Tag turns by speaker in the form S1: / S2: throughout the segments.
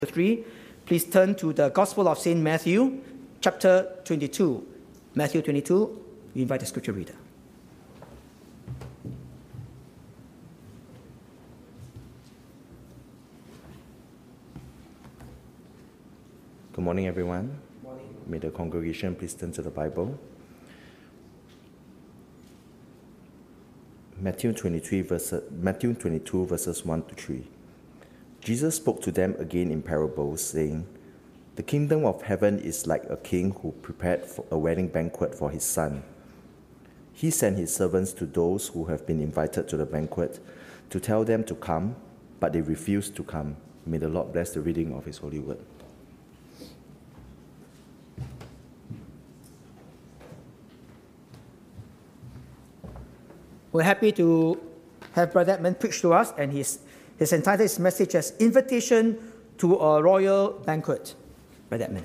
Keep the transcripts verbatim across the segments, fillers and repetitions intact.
S1: three, please turn to the Gospel of Saint Matthew, chapter twenty-two. Matthew twenty-two, we invite the scripture reader.
S2: Good morning, everyone. Good morning. May the congregation please turn to the Bible. Matthew twenty-three, verse, Matthew twenty-two, verses one to three. Jesus spoke to them again in parables, saying, "The kingdom of heaven is like a king who prepared for a wedding banquet for his son. He sent his servants to those who have been invited to the banquet to tell them to come, but they refused to come." May the Lord bless the reading of his holy word.
S1: We're happy to have Brother Edmund preach to us, and he's, he's entitled his message as Invitation to a Royal Banquet. Brother Edmund.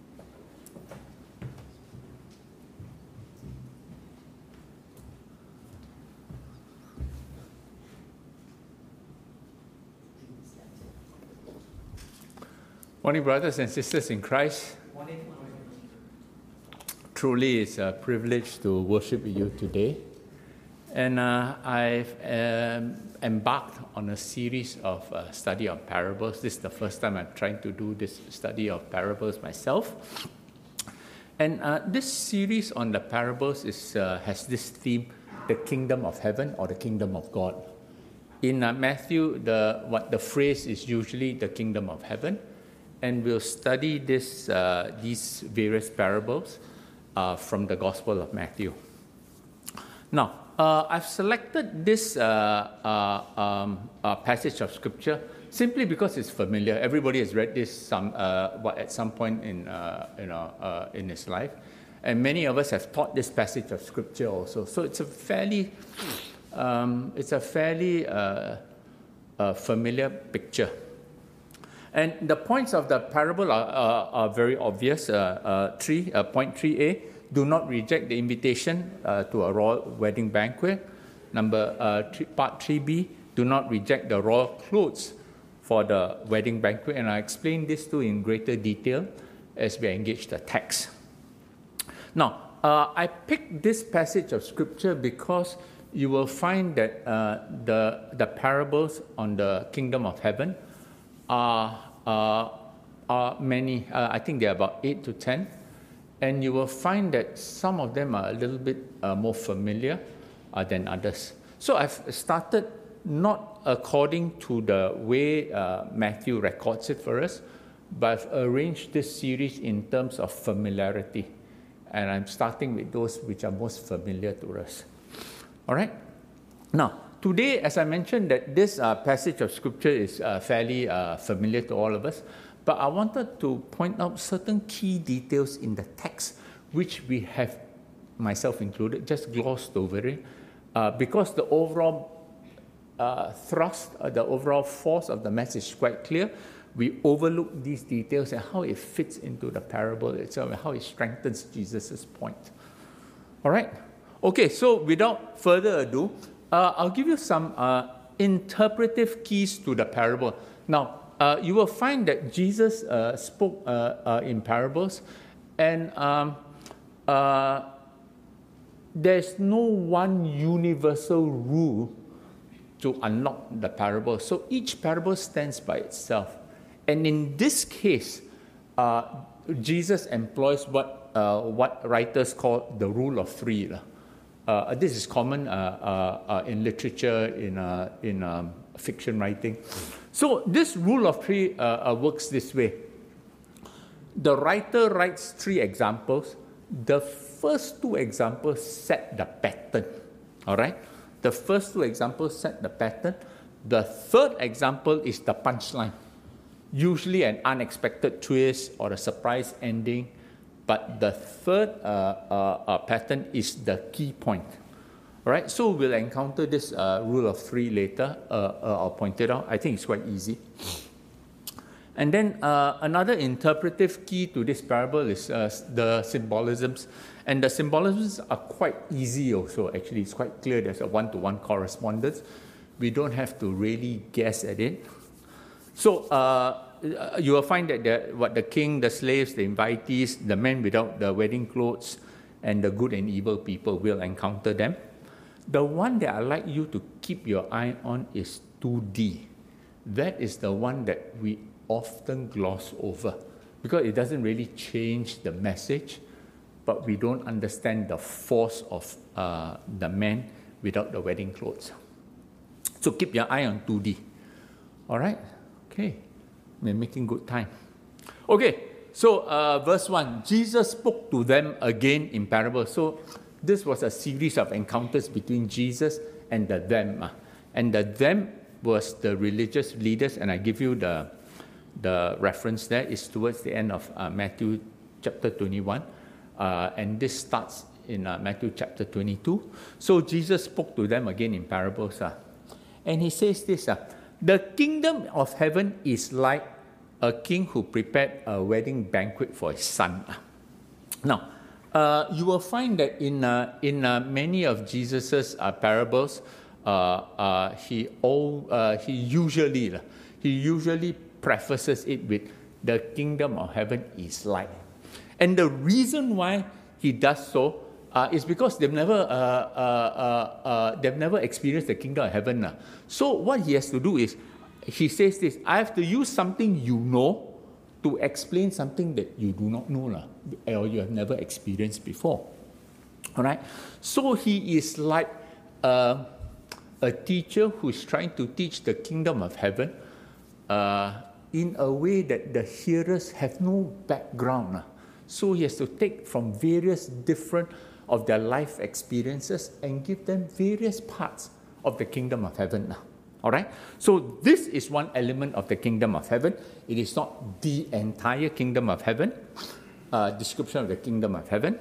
S3: Morning, brothers and sisters in Christ. Morning. Truly, it's a privilege to worship with you today. And uh, I've um, embarked on a series of uh, study of parables. This is the first time I'm trying to do this study of parables myself. And uh, this series on the parables is uh, has this theme, the kingdom of heaven or the kingdom of God. In uh, Matthew, the what the phrase is usually the kingdom of heaven, and we'll study this uh, these various parables uh, from the Gospel of Matthew. Now, Uh, I've selected this uh, uh, um, uh, passage of scripture simply because it's familiar. Everybody has read this some uh, at some point in uh, you know uh, in his life, and many of us have taught this passage of scripture also. So it's a fairly um, it's a fairly uh, uh, familiar picture. And the points of the parable are, uh, are very obvious. Uh, uh, three uh, point three A. Do not reject the invitation uh, to a royal wedding banquet. Number uh, three, part three B, do not reject the royal clothes for the wedding banquet. And I explain this too in greater detail as we engage the text. Now, uh, I picked this passage of scripture because you will find that uh, the, the parables on the kingdom of heaven are, uh, are many. Uh, I think there are about eight to ten. And you will find that some of them are a little bit uh, more familiar uh, than others. So I've started not according to the way uh, Matthew records it for us, but I've arranged this series in terms of familiarity. And I'm starting with those which are most familiar to us. All right? Now, today, as I mentioned, that this uh, passage of Scripture is uh, fairly uh, familiar to all of us. But I wanted to point out certain key details in the text, which we have, myself included, just glossed over it, uh, because the overall uh, thrust, uh, the overall force of the message is quite clear. We overlook these details and how it fits into the parable itself and how it strengthens Jesus' point. All right? Okay, so without further ado, uh, I'll give you some uh, interpretive keys to the parable. Now, Uh, you will find that Jesus uh, spoke uh, uh, in parables, and um, uh, there's no one universal rule to unlock the parable. So each parable stands by itself. And in this case, uh, Jesus employs what, uh, what writers call the rule of three. Uh, this is common uh, uh, uh, in literature, in, uh, in um, fiction writing. So this rule of three uh, uh, works this way. The writer writes three examples. The first two examples set the pattern. All right? The first two examples set the pattern. The third example is the punchline. Usually an unexpected twist or a surprise ending. But the third uh, uh, uh, pattern is the key point. All right, so we'll encounter this uh, rule of three later. Uh, uh, I'll point it out. I think it's quite easy. And then uh, another interpretive key to this parable is uh, the symbolisms. And the symbolisms are quite easy also, actually. It's quite clear there's a one-to-one correspondence. We don't have to really guess at it. So uh, you will find that the, what the king, the slaves, the invitees, the men without the wedding clothes, and the good and evil people will encounter them. The one that I'd like you to keep your eye on is two D. That is the one that we often gloss over because it doesn't really change the message, but we don't understand the force of uh, the man without the wedding clothes. So keep your eye on two D. All right? Okay. We're making good time. Okay. So uh, verse one, Jesus spoke to them again in parables. So this was a series of encounters between Jesus and the them. Uh, and the them was the religious leaders, and I give you the, the reference there. It's towards the end of uh, Matthew chapter twenty-one. Uh, and this starts in uh, Matthew chapter twenty-two. So Jesus spoke to them again in parables. Uh, and he says this, uh, the kingdom of heaven is like a king who prepared a wedding banquet for his son. Uh. Now, uh, you will find that in, uh, in uh, many of Jesus' uh, parables, uh, uh, he, all, uh, he, usually, uh, he usually prefaces it with, the kingdom of heaven is like. And the reason why he does so uh, is because they've never, uh, uh, uh, uh, they've never experienced the kingdom of heaven. Uh. So what he has to do is, he says this, I have to use something you know to explain something that you do not know uh, or you have never experienced before. All right? So he is like uh, a teacher who is trying to teach the kingdom of heaven uh, in a way that the hearers have no background. Uh. So he has to take from various different of their life experiences and give them various parts of the kingdom of heaven. Uh. All right? So this is one element of the kingdom of heaven. It is not the entire kingdom of heaven, uh, description of the kingdom of heaven.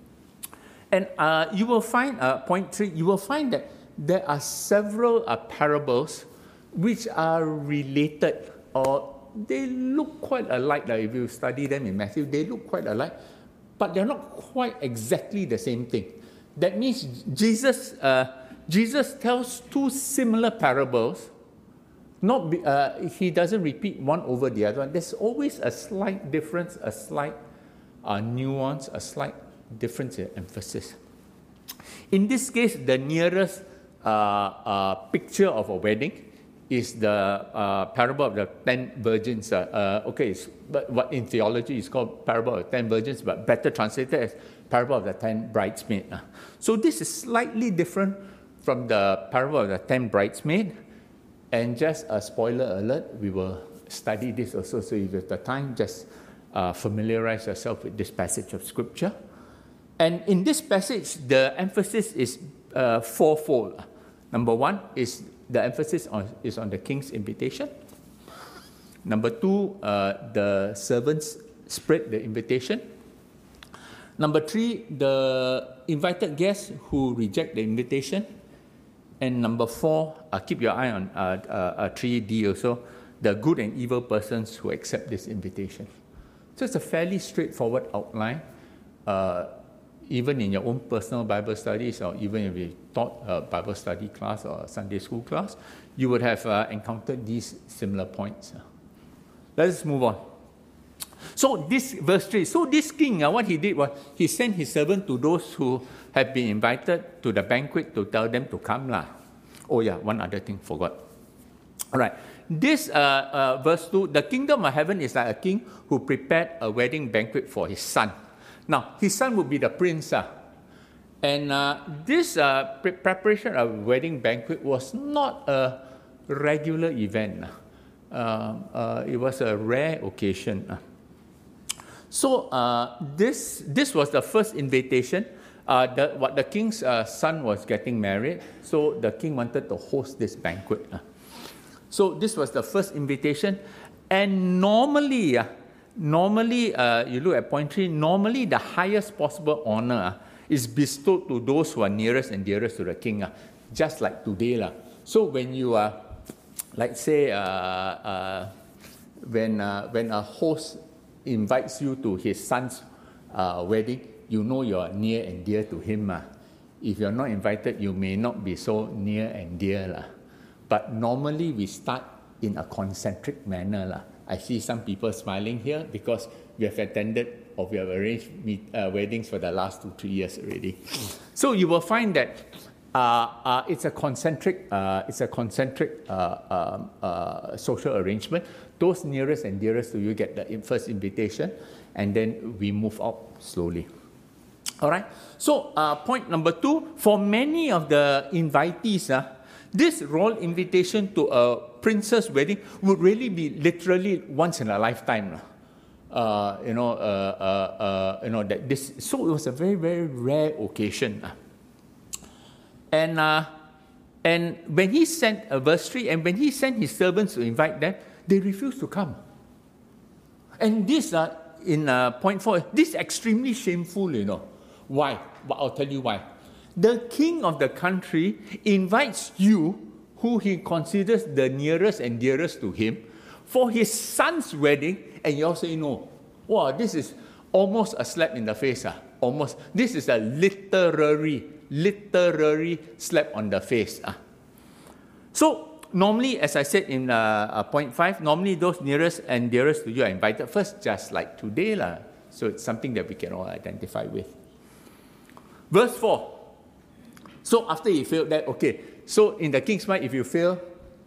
S3: And uh, you will find, uh, point three, you will find that there are several uh, parables which are related or they look quite alike. Like if you study them in Matthew, they look quite alike, but they're not quite exactly the same thing. That means Jesus... Uh, Jesus tells two similar parables. Not be, uh, he doesn't repeat one over the other one. There's always a slight difference, a slight uh, nuance, a slight difference in emphasis. In this case, the nearest uh, uh, picture of a wedding is the uh, parable of the ten virgins. Uh, uh, okay, it's, but what in theology is called parable of the ten virgins, but better translated as parable of the ten bridesmaids. Uh. So this is slightly different from the parable of the ten bridesmaids. And just a spoiler alert, we will study this also, so if you have the time, just uh, familiarize yourself with this passage of Scripture. And in this passage, the emphasis is uh, fourfold. Number one is the emphasis on, is on the king's invitation. Number two, uh, the servants spread the invitation. Number three, the invited guests who reject the invitation. And number four, uh, keep your eye on uh, uh, three D also, the good and evil persons who accept this invitation. So it's a fairly straightforward outline. Uh, even in your own personal Bible studies, or even if you taught a Bible study class or a Sunday school class, you would have uh, encountered these similar points. Let's move on. So this verse three, so this king, uh, what he did was, he sent his servant to those who have been invited to the banquet to tell them to come. Lah. Oh yeah, one other thing, forgot. All right, this uh, uh, verse two, the kingdom of heaven is like a king who prepared a wedding banquet for his son. Now, his son would be the prince. Uh, and uh, this uh, pre- preparation of wedding banquet was not a regular event. Uh, uh, it was a rare occasion. Uh. So uh, this this was the first invitation. Uh, the, what the king's uh, son was getting married, so the king wanted to host this banquet. Uh. So this was the first invitation, and normally, uh, normally uh, you look at point three. Normally, the highest possible honor uh, is bestowed to those who are nearest and dearest to the king, uh, just like today. Uh. So when you are, uh, like say, uh, uh, when uh, when a host invites you to his son's uh, wedding, you know you are near and dear to him. Uh. If you're not invited, you may not be so near and dear. Uh. But normally we start in a concentric manner. Uh. I see some people smiling here because we have attended or we have arranged meet, uh, weddings for the last two, three years already. So you will find that uh, uh, it's a concentric, uh, it's a concentric uh, um, uh, social arrangement. Those nearest and dearest to you get the first invitation, and then we move up slowly. All right. So uh, point number two, for many of the invitees, uh, this royal invitation to a princess wedding would really be literally once in a lifetime. Uh, you know, uh, uh, uh, you know that this. So it was a very, very rare occasion. Uh. And uh, and when he sent a verse three, and when he sent his servants to invite them, they refused to come. And this, uh, in uh, point four, this is extremely shameful. You know, why? But I'll tell you why. The king of the country invites you, who he considers the nearest and dearest to him, for his son's wedding, and you all say no. Wow, this is almost a slap in the face. Uh. Almost. This is a literary, literary slap on the face. Uh. So, normally, as I said in uh, uh, point five, normally those nearest and dearest to you are invited first, just like today. La. So, it's something that we can all identify with. Verse four. So, after he failed that, okay. So, in the king's mind, if you fail,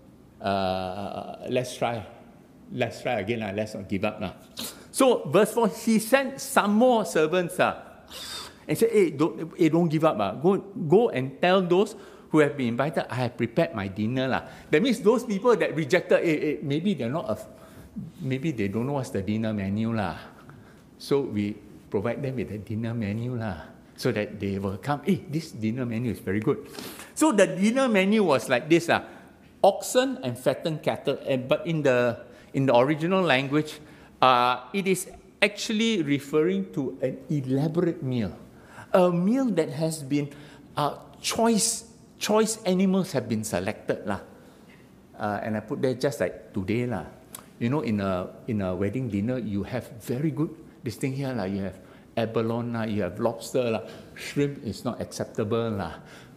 S3: uh, let's try. Let's try again. Uh, let's not give up. Uh. So, verse four, he sent some more servants uh, and said, hey, don't, hey, don't give up. Uh. Go, go and tell those who have been invited, I have prepared my dinner. La. That means those people that rejected, hey, hey, maybe they're not, a, maybe they don't know what's the dinner menu. La. So, we provide them with a dinner menu. La. So that they will come, hey, this dinner menu is very good. So the dinner menu was like this, uh, oxen and fattened cattle. And, but in the, in the original language, uh, it is actually referring to an elaborate meal. A meal that has been, uh, choice, choice animals have been selected. La. Uh, and I put there just like today. La. You know, in a, in a wedding dinner, you have very good, this thing here, la, you have abalone, la, you have lobster, la. Shrimp is not acceptable, la.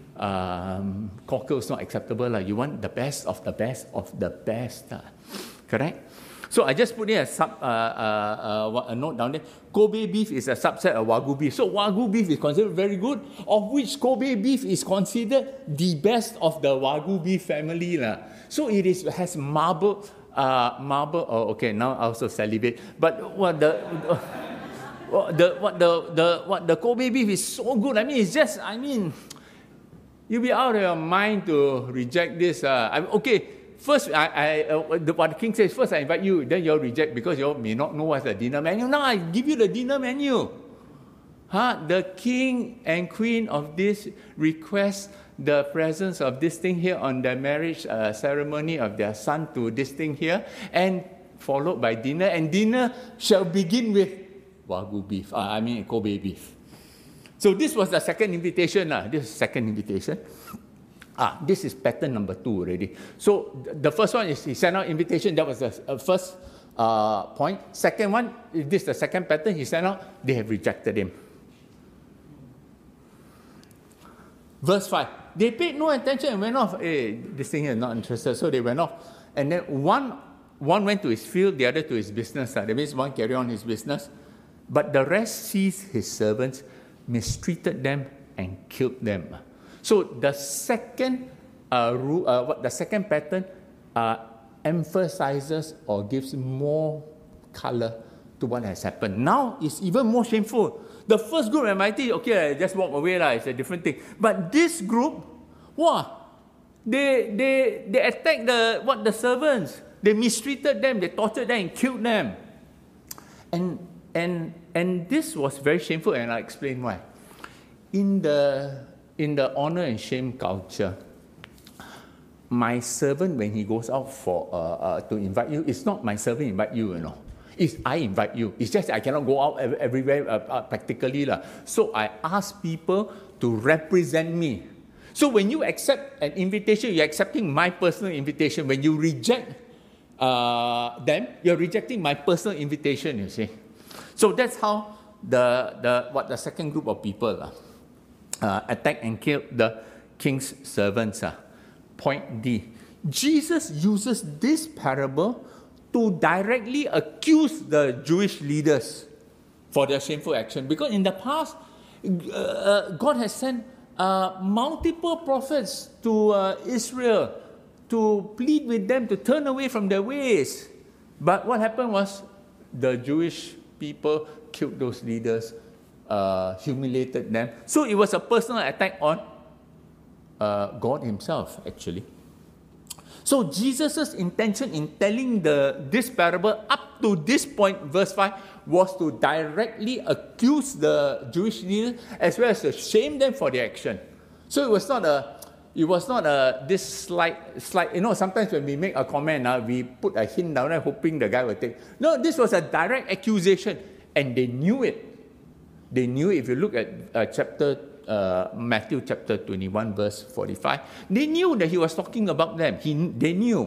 S3: Um, cockle is not acceptable. La. You want the best of the best of the best. La. Correct? So I just put here a, sub, uh, uh, uh, a note down there. Kobe beef is a subset of Wagyu beef. So Wagyu beef is considered very good, of which Kobe beef is considered the best of the Wagyu beef family. La. So it is has marble, uh, marble, oh, okay, now I also salivate. But what the... Uh, The what the the what the Kobe beef is so good. I mean, it's just. I mean, you'll be out of your mind to reject this. Uh, I, okay, first I, I uh, the, what the king says. First I invite you, then you'll reject because you may not know what's the dinner menu. Now I give you the dinner menu. Huh? The king and queen of this request the presence of this thing here on the marriage uh, ceremony of their son to this thing here, and followed by dinner. And dinner shall begin with Wagyu beef, uh, I mean Kobe beef. So this was the second invitation. Uh. This is second invitation. Ah, this is pattern number two already. So the first one is he sent out invitation. That was the uh, first uh, point. Second one, this is the second pattern. He sent out, they have rejected him. Verse five, they paid no attention and went off. Hey, this thing is not interested. So they went off. And then one, one went to his field, the other to his business. Uh. That means one carried on his business. But the rest seized his servants, mistreated them, and killed them. So the second uh, rule, uh, what the second pattern uh, emphasizes or gives more color to what has happened. Now it's even more shameful. The first group M I T, okay, just walk away, lah. It's a different thing. But this group, wow, they they they attacked the what the servants. They mistreated them. They tortured them and killed them. And And and this was very shameful, and I'll explain why. In the in the honor and shame culture, my servant, when he goes out for uh, uh, to invite you, it's not my servant invite you, you know. It's I invite you. It's just I cannot go out everywhere uh, uh, practically. La. So I ask people to represent me. So when you accept an invitation, you're accepting my personal invitation. When you reject uh, them, you're rejecting my personal invitation, you see. So that's how the, the what the second group of people uh, uh, attacked and killed the king's servants. Uh. Point D. Jesus uses this parable to directly accuse the Jewish leaders for their shameful action. Because in the past, uh, God has sent uh, multiple prophets to uh, Israel to plead with them to turn away from their ways. But what happened was the Jewish people killed those leaders, uh, humiliated them. So it was a personal attack on uh, God himself, actually. So Jesus' intention in telling the, this parable up to this point, verse five, was to directly accuse the Jewish leaders as well as to shame them for their action. So it was not a, it was not a, this slight, slight, you know, sometimes when we make a comment, uh, we put a hint down there hoping the guy will take. No, this was a direct accusation, and they knew it. They knew it. If you look at uh, chapter Uh, Matthew chapter twenty-one, verse forty-five, they knew that he was talking about them. He, they knew.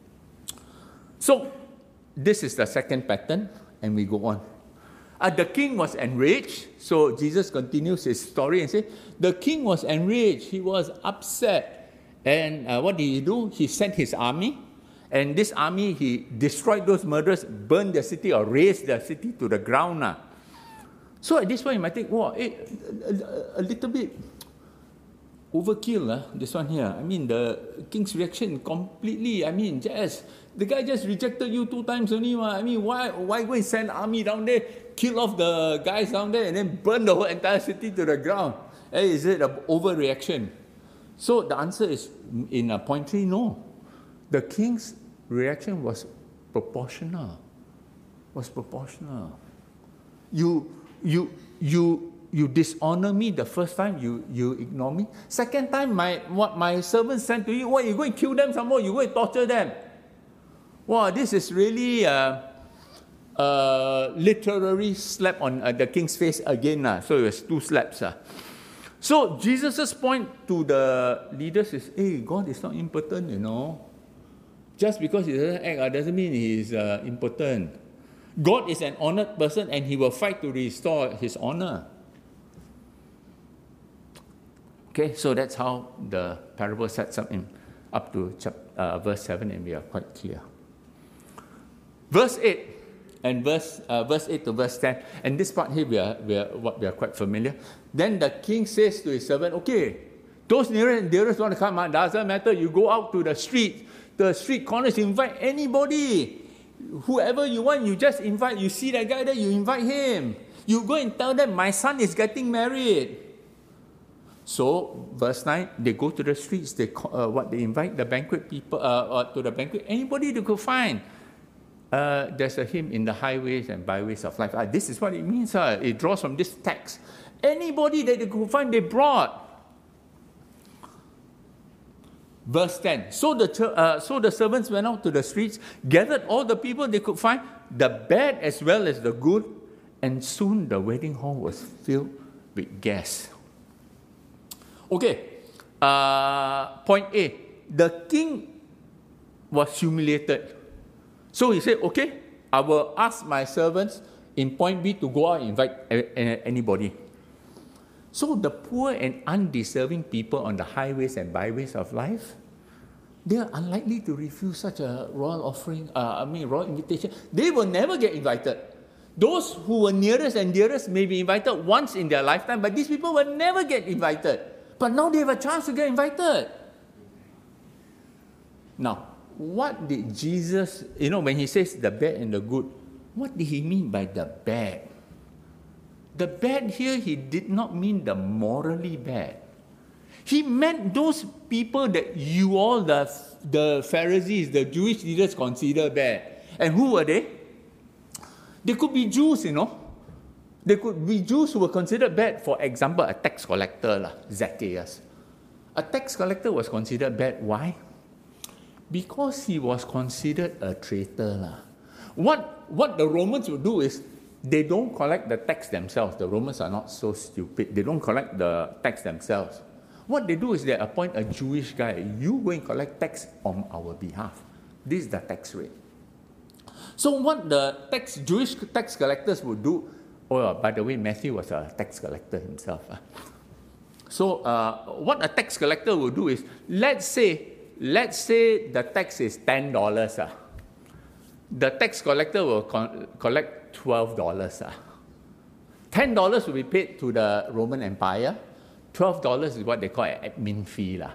S3: So, this is the second pattern, and we go on. Uh, the king was enraged. So, Jesus continues his story and says, the king was enraged. He was upset. And uh, what did he do? He sent his army. And this army, he destroyed those murderers, burned the city, or razed the city to the ground. Uh. So at this point, you might think, wow, eh, a, a little bit overkill, uh, this one here. I mean, the king's reaction completely, I mean, just, the guy just rejected you two times only. Uh. I mean, why, why go and send army down there, kill off the guys down there, and then burn the whole entire city to the ground? Eh, is it an overreaction? So the answer is, in uh, point three, no. The king's reaction was proportional. Was proportional. You... You you you dishonor me the first time, you, you ignore me. Second time, my what my servants sent to you, what, you go and kill them some more, you go and torture them. Wow, this is really a, a literary slap on uh, the king's face again. Uh. So it was two slaps. Uh. So Jesus' point to the leaders is, hey, God is not impotent, you know. Just because he doesn't act uh, doesn't mean he is uh, impotent. God is an honored person, and he will fight to restore his honor. Okay, so that's how the parable sets up in up to chapter, uh, verse seven, and we are quite clear. Verse eight and verse uh, verse eight to verse ten, and this part here we are we are what we are quite familiar. Then the king says to his servant, "Okay, those nearest and dearest want to come out. Doesn't matter. You go out to the street, the street corners, invite anybody." Whoever you want, you just invite. You see that guy there, you invite him. You go and tell them, my son is getting married. So, verse nine, they go to the streets. They uh, what they invite the banquet people uh, to the banquet. Anybody they could find. Uh, there's a hymn, in the highways and byways of life. Uh, this is what it means. Uh, it draws from this text. Anybody that they could find, they brought. Verse ten, so the, uh, so the servants went out to the streets, gathered all the people they could find, the bad as well as the good, and soon the wedding hall was filled with guests. Okay, uh, point A, the king was humiliated. So he said, okay, I will ask my servants in point B to go out and invite anybody. So the poor and undeserving people on the highways and byways of life, they are unlikely to refuse such a royal offering, uh, I mean royal invitation. They will never get invited. Those who were nearest and dearest may be invited once in their lifetime, but these people will never get invited. But now they have a chance to get invited. Now, what did Jesus, you know, when he says the bad and the good, what did he mean by the bad? The bad here, he did not mean the morally bad. He meant those people that you all, the, the Pharisees, the Jewish leaders, consider bad. And who were they? They could be Jews, you know. They could be Jews who were considered bad. For example, a tax collector, lah, Zacchaeus. A tax collector was considered bad. Why? Because he was considered a traitor. Lah. What, what the Romans would do is, they don't collect the tax themselves. The Romans are not so stupid. They don't collect the tax themselves. What they do is they appoint a Jewish guy. You go and collect tax on our behalf. This is the tax rate. So what the tax Jewish tax collectors would do, oh, by the way, Matthew was a tax collector himself. So uh, what a tax collector will do is, let's say, let's say the tax is ten dollars. Uh. the tax collector will con- collect twelve dollars. Uh. ten dollars will be paid to the Roman Empire. twelve dollars is what they call an admin fee. Uh.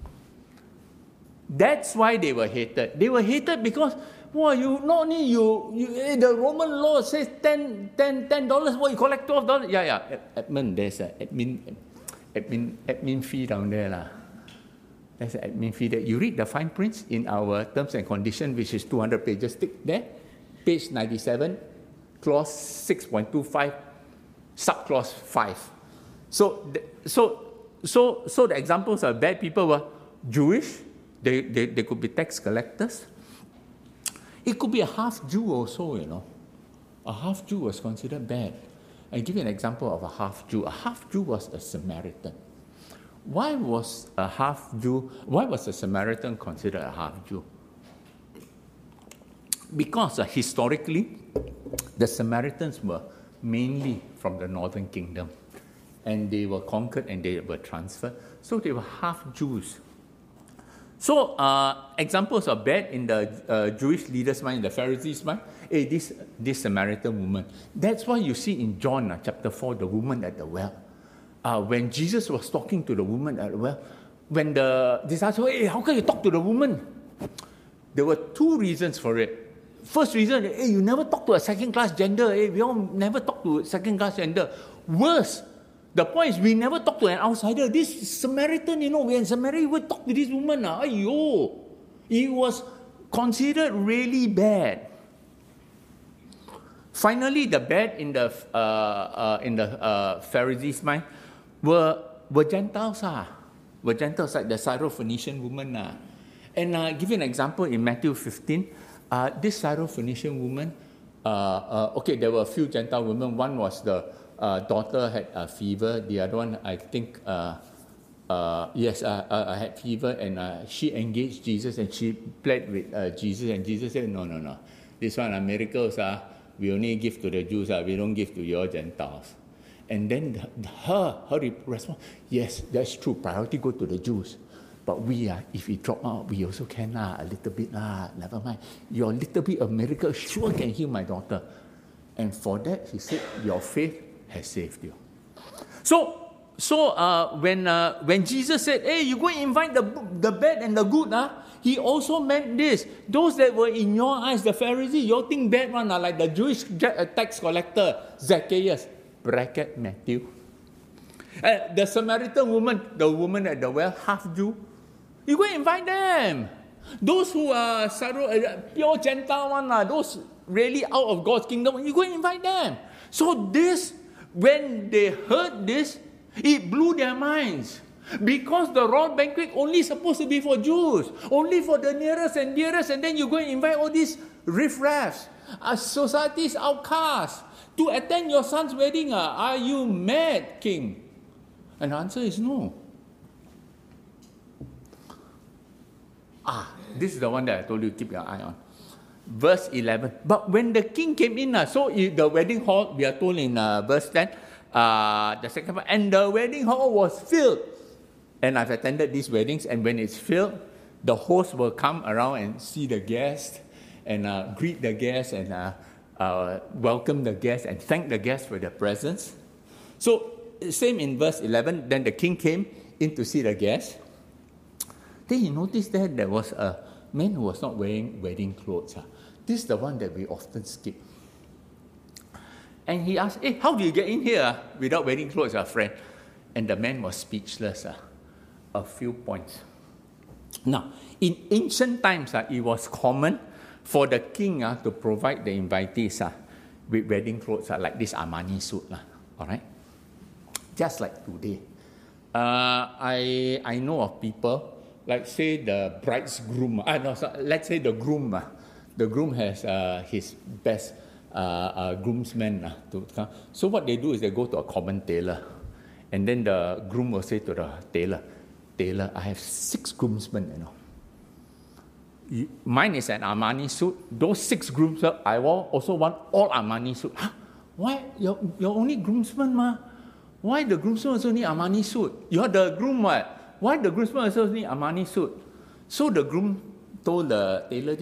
S3: That's why they were hated. They were hated because, well, you not only you, you the Roman law says ten, ten, ten dollars, well, you collect twelve dollars. Yeah, yeah, admin, there's an admin, admin, admin fee down there. Uh. That's an admin fee that you read the fine prints in our terms and conditions, which is two hundred pages thick there, page ninety-seven, clause six point two five, subclause five. So, so, so, so the examples of bad people were Jewish. They, they, they could be tax collectors. It could be a half Jew also, you know. A half Jew was considered bad. I'll give you an example of a half Jew. A half Jew was a Samaritan. Why was a half Jew, why was a Samaritan considered a half Jew? Because uh, historically, the Samaritans were mainly from the northern kingdom, and they were conquered and they were transferred, so they were half Jews. So, uh, examples of bad in the uh, Jewish leaders' mind, in the Pharisees' mind, hey, this, this Samaritan woman. That's why you see in John uh, chapter four, the woman at the well. Uh, when Jesus was talking to the woman at the well, when the disciples said, hey, how can you talk to the woman? There were two reasons for it. First reason, hey, you never talk to a second-class gender. Hey, we all never talk to a second-class gender. Worse, the point is we never talk to an outsider. This Samaritan, you know, we in Samaria, we talk to this woman. Ayyo, it was considered really bad. Finally, the bad in the uh, uh, in the uh, Pharisees' mind were were Gentiles. Ah, were Gentiles like the Syrophoenician woman. Ah. And uh, give you an example in Matthew fifteen. Uh, this Syrophoenician woman. Uh, uh, okay, there were a few Gentile women. One was the uh, daughter had a fever. The other one, I think, uh, uh, yes, uh, uh, had fever, and uh, she engaged Jesus and she pled with uh, Jesus, and Jesus said, "No, no, no. This one are miracles. Ah, we only give to the Jews. Ah, we don't give to your Gentiles." And then the, her her response, "Yes, that's true. Priority go to the Jews." But we, uh, if we drop out, we also can, uh, a little bit. Uh, never mind. Your little bit of miracle sure can heal my daughter. And for that, he said, your faith has saved you. So, so uh, when uh, when Jesus said, hey, you go and invite the, the bad and the good, uh, he also meant this. Those that were in your eyes, the Pharisees, you all think bad one, uh, like the Jewish tax collector, Zacchaeus, bracket Matthew. Uh, the Samaritan woman, the woman at the well, half Jew, you go and invite them. Those who are uh, pure Gentile one, uh, those really out of God's kingdom, you go and invite them. So this, when they heard this, it blew their minds. Because the royal banquet only supposed to be for Jews, only for the nearest and dearest, and then you go and invite all these riffraffs, uh, society's outcasts, to attend your son's wedding. Uh, are you mad, king? And the answer is no. Ah, this is the one that I told you keep your eye on. Verse eleven. But when the king came in, uh, so the wedding hall, we are told in uh, verse ten, uh, the second part, and the wedding hall was filled. And I've attended these weddings, and when it's filled, the host will come around and see the guests, and uh, greet the guests, and uh, uh, welcome the guests, and thank the guests for their presence. So, same in verse eleven, then the king came in to see the guests. Then he noticed that there was a man who was not wearing wedding clothes. This is the one that we often skip. And he asked, hey, how do you get in here without wedding clothes, friend? And the man was speechless. A few points. Now, in ancient times, it was common for the king to provide the invitees with wedding clothes like this Armani suit. All right? Just like today. Uh, I, I know of people, like say the bride's groom, uh, no, so let's say the groom, uh, the groom has uh, his best uh, uh, groomsmen uh, to come. So what they do is they go to a common tailor, and then the groom will say to the tailor, tailor, I have six groomsmen, you know. You, mine is an Armani suit. Those six groomsmen, I also want all Armani suit. Huh? Why? You're, you're only groomsmen, ma? Why the groomsmen also need Armani suit? You're the groom, what? Why the groomsmen also need Armani suit? So the groom told the tailor this,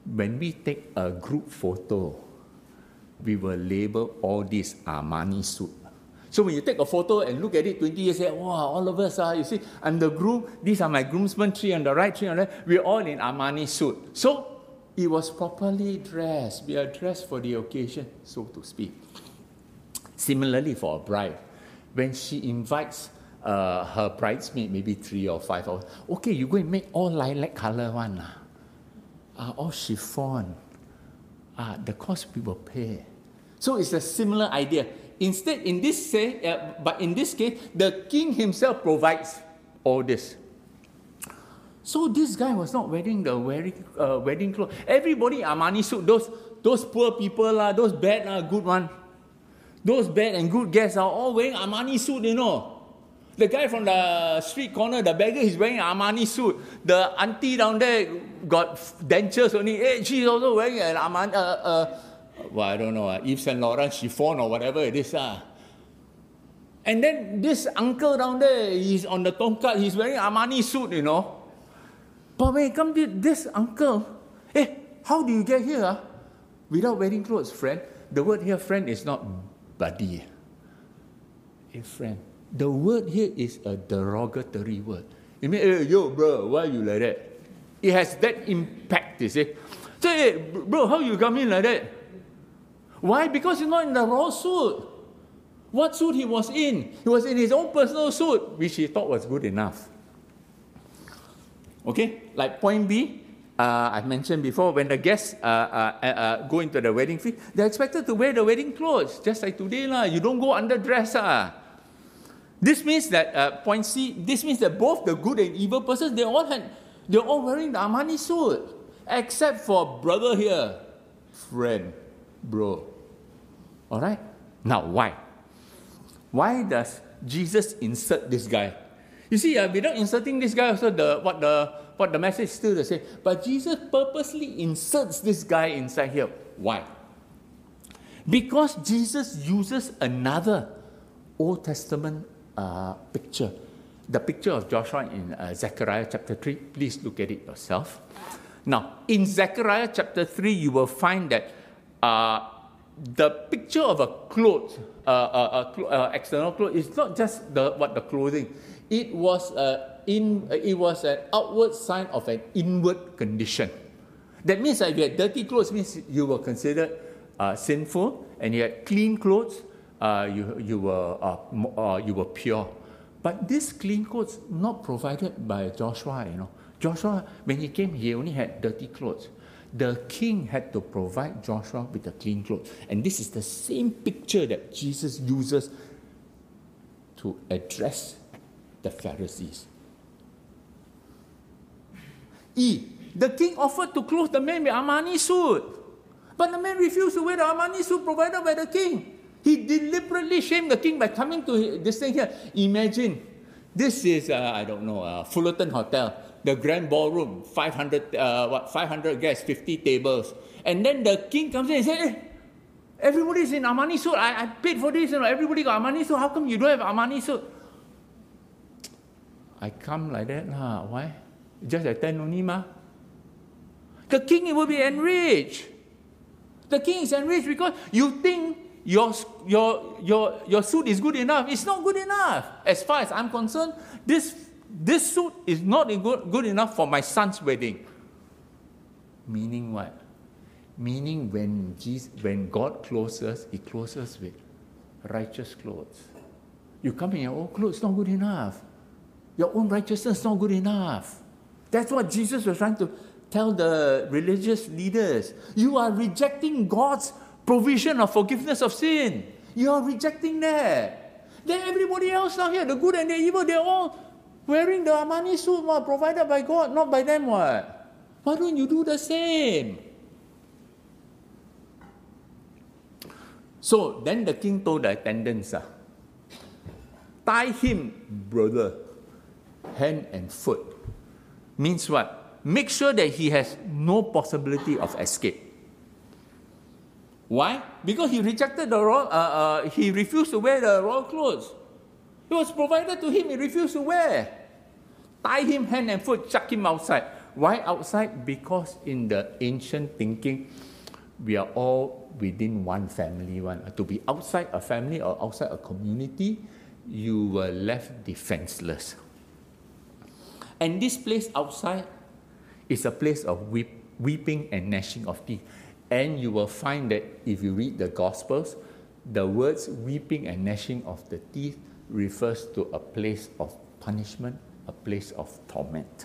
S3: when we take a group photo, we will label all these Armani suit. So when you take a photo and look at it twenty years later, wow, all of us are, you see, I'm the groom, these are my groomsmen, three on the right, three on the left, we're all in Armani suit. So it was properly dressed. We are dressed for the occasion, so to speak. Similarly for a bride, when she invites uh, her bridesmaid, maybe three or five, or okay, you go and make all lilac color one, uh, all chiffon, uh, the cost we will pay. So it's a similar idea. Instead, in this say, uh, but in this case, the king himself provides all this. So this guy was not wearing the wearing, uh, wedding clothes. Everybody Armani suit. Those those poor people, uh, those bad, uh, good one. Those bad and good guests are all wearing Armani suit, you know. The guy from the street corner, the beggar, he's wearing Armani suit. The auntie down there got dentures only. Hey, she's also wearing an Armani. Uh, uh, well, I don't know, uh, Yves Saint Laurent chiffon or whatever it is. Uh. And then this uncle down there, he's on the tongkat, he's wearing Armani suit, you know. But when it comes to this uncle, hey, how do you get here uh, without wearing clothes, friend? The word here, friend, is not buddy. Hey, friend. The word here is a derogatory word. You mean, hey, yo, bro, why you like that? It has that impact, you see. So, hey, bro, how you come in like that? Why? Because he's not in the raw suit. What suit he was in? He was in his own personal suit, which he thought was good enough. Okay, like point B, uh, I mentioned before, when the guests uh, uh, uh, go into the wedding feast, they're expected to wear the wedding clothes, just like today. La. You don't go underdressed. Ah. This means that, uh, point C, this means that both the good and evil persons, they all had, they're all wearing the Armani suit, except for brother here, friend, bro. All right? Now, why? Why does Jesus insert this guy? You see, uh, without inserting this guy, also the what the what the message is still the same. But Jesus purposely inserts this guy inside here. Why? Because Jesus uses another Old Testament uh, picture, the picture of Joshua in uh, Zechariah chapter three. Please look at it yourself. Now, in Zechariah chapter three, you will find that uh, the picture of a cloth, uh, uh, uh, uh, external cloth, is not just the what the clothing. It was a in uh, it was an outward sign of an inward condition. That means that if you had dirty clothes, means you were considered uh, sinful, and you had clean clothes, uh, you you were uh, uh, you were pure. But this clean clothes not provided by Joshua. You know, Joshua, when he came, he only had dirty clothes. The king had to provide Joshua with the clean clothes. And this is the same picture that Jesus uses to address the Pharisees. E. The king offered to clothe the man with Armani suit. But the man refused to wear the Armani suit provided by the king. He deliberately shamed the king by coming to this thing here. Imagine, this is, uh, I don't know, uh, Fullerton Hotel. The grand ballroom, five hundred, uh, what, five hundred guests, fifty tables. And then the king comes in and says, hey, everybody's in Armani suit. I, I paid for this, you know, everybody got Armani suit. How come you don't have Armani suit? I come like that, lah. Why? Just attend only, ma. The king will be enriched. The king is enriched because you think your, your, your, your suit is good enough. It's not good enough. As far as I'm concerned, this This suit is not good, good enough for my son's wedding. Meaning what? Meaning when Jesus, when God clothes us, He clothes us with righteous clothes. You come in your own clothes, not good enough. Your own righteousness, not good enough. That's what Jesus was trying to tell the religious leaders. You are rejecting God's provision of forgiveness of sin. You are rejecting that. Then everybody else now here, the good and the evil, they're all wearing the Armani suit, what, provided by God, not by them, what? Why don't you do the same? So then the king told the attendants, uh, tie him, brother, hand and foot. Means what? Make sure that he has no possibility of escape. Why? Because he rejected the royal, uh, uh, he refused to wear the royal clothes. It was provided to him, he refused to wear. Tie him hand and foot, chuck him outside. Why outside? Because in the ancient thinking, we are all within one family. One to be outside a family or outside a community, you were left defenseless. And this place outside is a place of weep, weeping and gnashing of teeth. And you will find that if you read the Gospels, the words weeping and gnashing of the teeth refers to a place of punishment, a place of torment.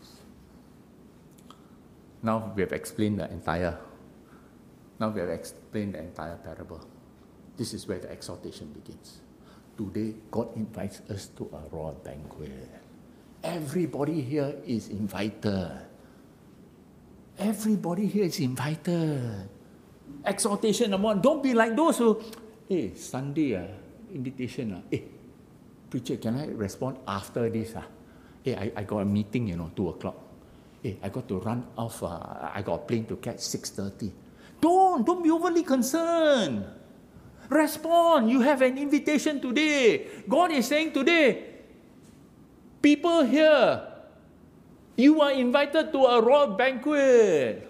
S3: Now we have explained the entire, now we have explained the entire parable. This is where the exhortation begins. Today, God invites us to a royal banquet. Everybody here is invited. Everybody here is invited. Exhortation number one. Don't be like those who, hey, Sunday, uh, invitation. Uh, hey, preacher, can I respond after this? Uh? Hey, I, I got a meeting, you know, two o'clock. Hey, I got to run off. Uh, I got a plane to catch six thirty. Don't, don't be overly concerned. Respond. You have an invitation today. God is saying today, people here, you are invited to a royal banquet.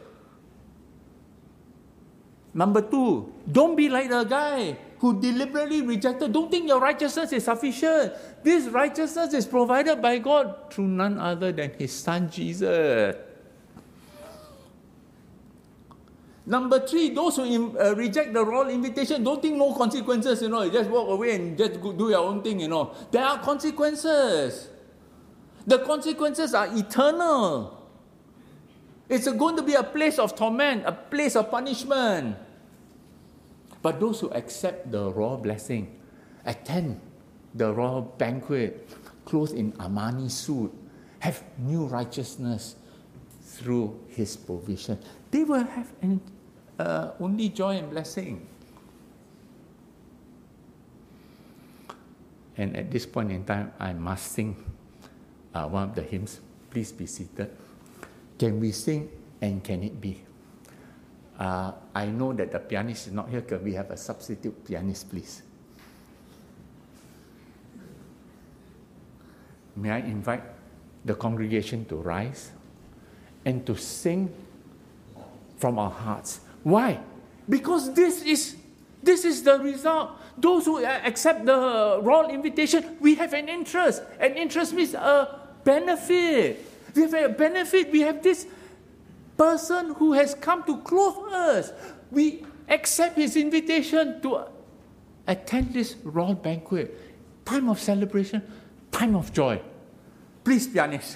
S3: Number two, don't be like the guy who deliberately rejected. Don't think your righteousness is sufficient. This righteousness is provided by God through none other than His Son Jesus. Number three, those who uh, reject the royal invitation, don't think no consequences, you know, you just walk away and just go do your own thing, you know. There are consequences. The consequences are eternal. It's going to be a place of torment, a place of punishment. But those who accept the royal blessing, attend the royal banquet, clothed in Armani suit, have new righteousness through His provision, they will have an, uh, only joy and blessing. And at this point in time, I must sing uh, one of the hymns. Please be seated. Can we sing and can it be? Uh, I know that the pianist is not here. Can we have a substitute pianist, please? May I invite the congregation to rise and to sing from our hearts. Why? Because this is this is the result. Those who accept the royal invitation, we have an interest. An interest means a benefit. We have a benefit. We have this person who has come to clothe us. We accept his invitation to attend this royal banquet. Time of celebration, time of joy. Please, pianist.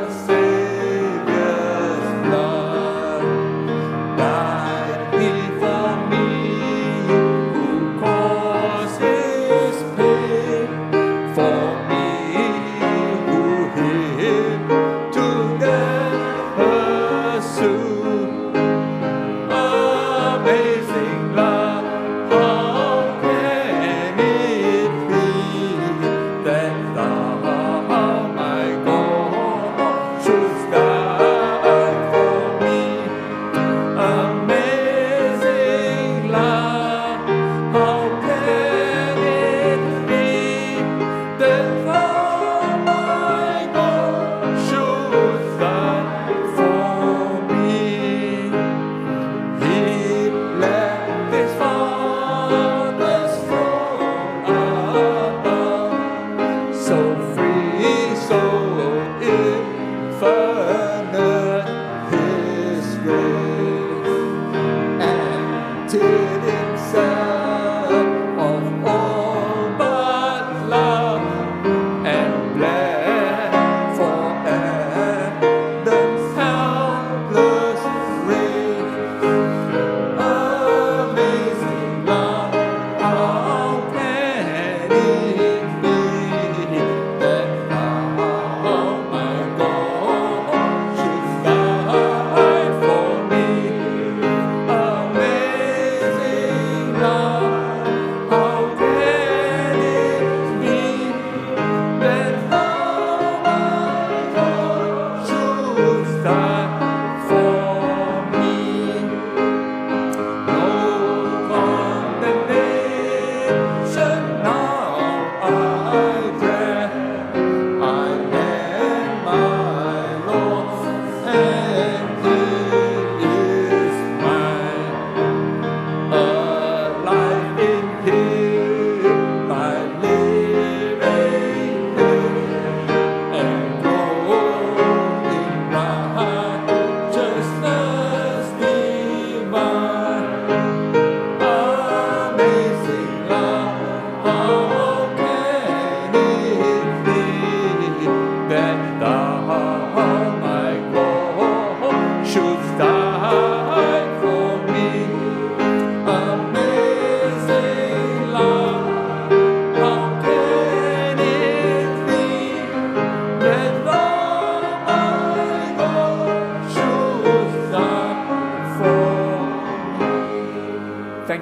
S4: Before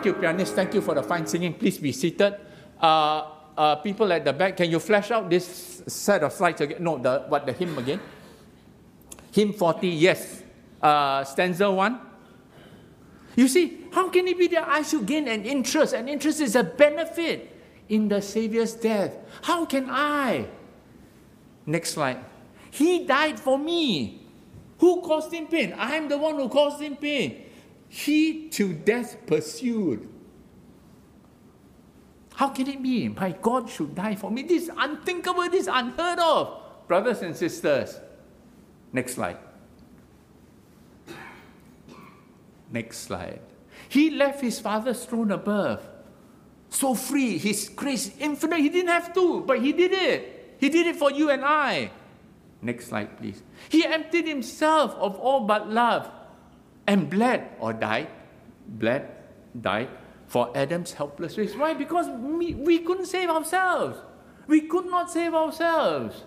S3: Thank you, pianist. Thank you for the fine singing. Please be seated. Uh, uh, people at the back, can you flash out this set of slides again? No, the what the hymn again? Hymn forty, yes. Uh, stanza one. You see, how can it be that I should gain an interest? An interest is a benefit in the Savior's death. How can I? Next slide. He died for me. Who caused him pain? I am the one who caused him pain. He to death pursued. How can it be? My God should die for me. This is unthinkable. This is unheard of. Brothers and sisters. Next slide. Next slide. He left his Father's throne above. So free. His grace infinite. He didn't have to, but he did it. He did it for you and I. Next slide, please. He emptied himself of all but love and bled or died. Bled, died for Adam's helpless race. Why? Because we, we couldn't save ourselves. We could not save ourselves.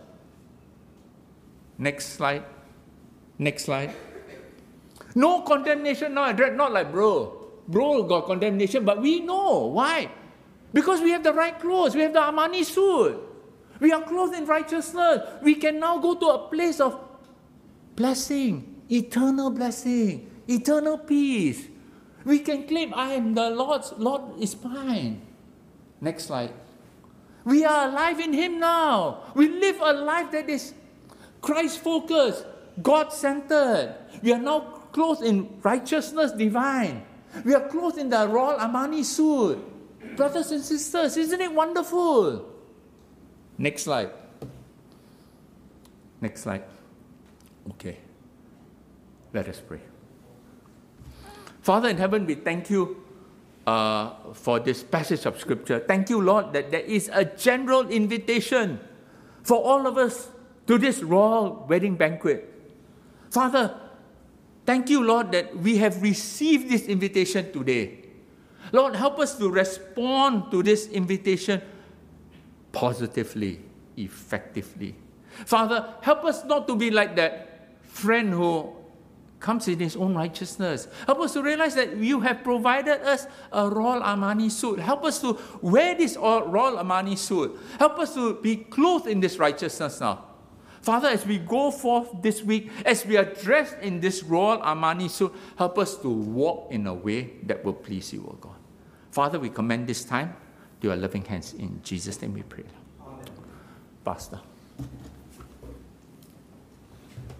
S3: Next slide. Next slide. No condemnation now. Not like bro. Bro got condemnation, but we know. Why? Because we have the right clothes. We have the Armani suit. We are clothed in righteousness. We can now go to a place of blessing, eternal blessing, eternal peace. We can claim, I am the Lord's, Lord is mine. Next slide. We are alive in Him now. We live a life that is Christ-focused, God-centered. We are now clothed in righteousness divine. We are clothed in the royal Armani suit. Brothers and sisters, isn't it wonderful? Next slide. Next slide. Okay. Let us pray. Father in heaven, we thank you uh, for this passage of Scripture. Thank you, Lord, that there is a general invitation for all of us to this royal wedding banquet. Father, thank you, Lord, that we have received this invitation today. Lord, help us to respond to this invitation positively, effectively. Father, help us not to be like that friend who comes in his own righteousness. Help us to realize that you have provided us a royal Armani suit. Help us to wear this royal Armani suit. Help us to be clothed in this righteousness now. Father, as we go forth this week, as we are dressed in this royal Armani suit, help us to walk in a way that will please you, O God. Father, we commend this time to your loving hands. In Jesus' name we pray. Amen. Pastor.